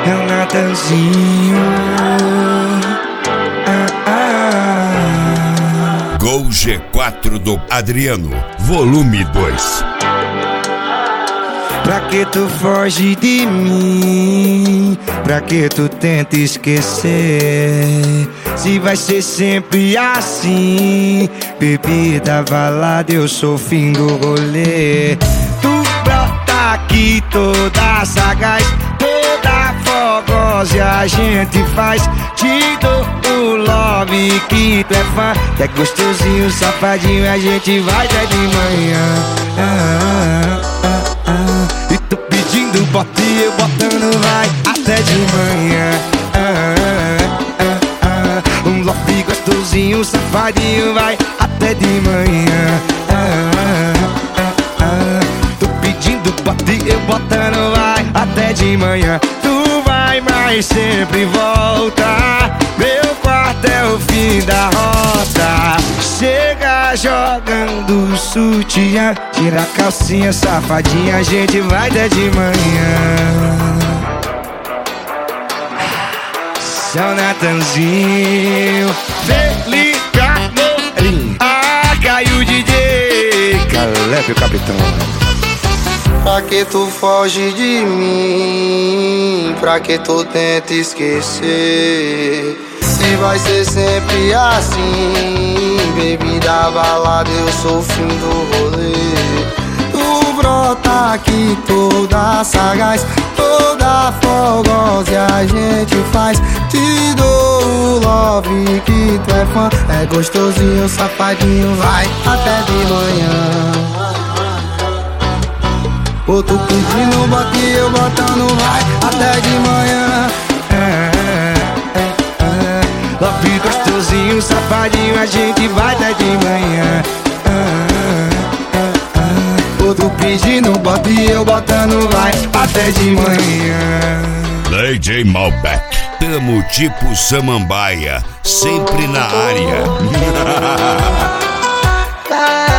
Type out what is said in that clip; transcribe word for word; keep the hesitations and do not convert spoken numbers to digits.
É o Natanzinho. Ah, ah. Gol G quatro do Adriano, volume dois. Pra que tu foge de mim? Pra que tu tenta esquecer? Se vai ser sempre assim. Bebida, balada, eu sou o fim do rolê. Tu brota aqui toda sagaz, toda fogosa, e a gente faz. Te dou o love que tu é fã, que é gostosinho, safadinho, a gente vai até de manhã. Ah, ah, ah. E tô pedindo bote, eu botando vai até de manhã. Ah, ah, ah. Um love gostosinho, safadinho, vai até de manhã. Ah, ah, ah. Tô pedindo bote, eu botando vai até de manhã. Tu vai, mas sempre volta. Meu quarto é o fim da rota. Chega jogando sutiã, tira a calcinha, safadinha, a gente vai até de manhã. Seu Natanzinho, Felipe, ah, caiu o D J Caleb, o capitão. Pra que tu foge de mim? Pra que tu tenta esquecer? Se vai ser sempre assim. Bebida, balada, eu sou o fim do rolê. Tu brota aqui toda sagaz, toda fogosa, e a gente faz. Te dou o love que tu é fã, é gostosinho, safadinho, vai até de manhã. Ô, tu pedindo bote, eu botando vai até de manhã. Ah, ah, ah. Love gostosinho, safadinho, a gente vai até de manhã. Ah, ah, ah. Ô, tu pedindo bote, eu botando vai até de manhã. D J Malbec, tamo tipo Samambaia, sempre na área.